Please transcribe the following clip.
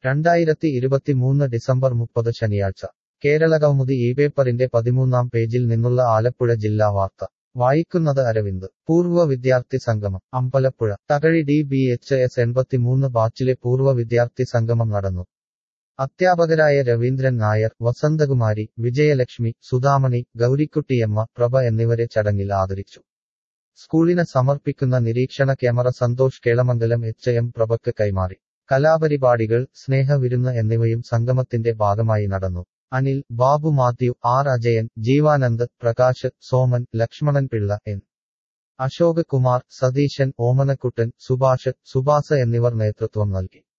2023 December 30 ശനിയാഴ്ച കേരളകൗമുദി പേപ്പറിന്റെ 13-ാം പേജിൽ നിന്നുള്ള ആലപ്പുഴ ജില്ലാ വാർത്ത വായിക്കുന്നത് അരവിന്ദ്. പൂർവ്വ വിദ്യാർത്ഥി സംഗമം അമ്പലപ്പുഴ. തകഴി DBHS 83 ബാച്ചിലെ പൂർവ്വ വിദ്യാർത്ഥി സംഗമം നടന്നു. അധ്യാപകരായ രവീന്ദ്രൻ നായർ, വസന്തകുമാരി, വിജയലക്ഷ്മി, സുധാമണി, ഗൗരിക്കുട്ടിയമ്മ, പ്രഭ എന്നിവരെ ചടങ്ങിൽ ആദരിച്ചു. സ്കൂളിന് സമർപ്പിക്കുന്ന നിരീക്ഷണ ക്യാമറ സന്തോഷ് കേളമംഗലം HM പ്രഭയ്ക്ക് കൈമാറി. കലാപരിപാടികൾ, സ്നേഹവിരുന്ന് എന്നിവയും സംഗമത്തിന്റെ ഭാഗമായി നടന്നു. അനിൽ, ബാബു മാത്യു, R അജയൻ, ജീവാനന്ദ്, പ്രകാശ്, സോമൻ, ലക്ഷ്മണൻ പിള്ള, N അശോക് കുമാർ, സതീശൻ, ഓമനക്കുട്ടൻ, സുഭാഷ്, സുഭാസ് എന്നിവർ നേതൃത്വം നൽകി.